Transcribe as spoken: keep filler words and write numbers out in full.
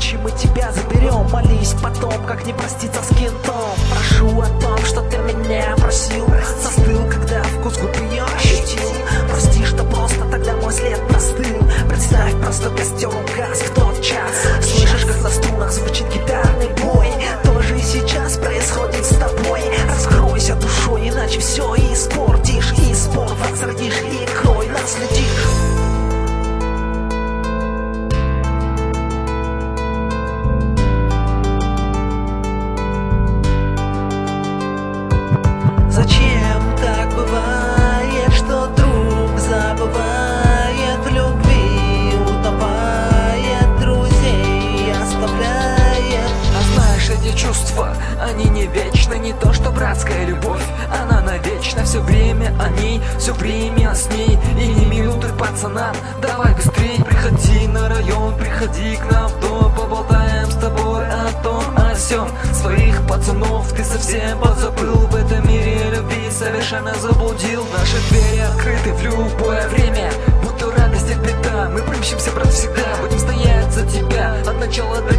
ночи мы тебя заберем. Молись потом, как не проститься с кентом. Прошу о том, что ты меня просил. Застыл, когда вкус губ ее ощутил. Прости, что просто тогда мой след простыл. Представь, простой костер угас в тот час. Слышишь, как на струнах звучит гитарный бой. Тоже и сейчас происходит с тобой. Раскройся душой, иначе все испортишь. И спор возродишь, и кровь наследишь. Зачем так бывает, что друг забывает в любви, утопает, друзей оставляет? А знаешь, эти чувства, они не вечны. Не то, что братская любовь, она навечно. Все время о ней, все время с ней. И не минуты пацанам, давай быстрей. Приходи на район, приходи к нам в дом. Поболтаем с тобой о том, о сём. Своих пацанов ты совсем позабыл. В этом мире любви совершенно заблудил. Наши двери открыты в любое время. Будь то радость или беда, мы примчимся, брат, всегда. Будем стоять за тебя от начала до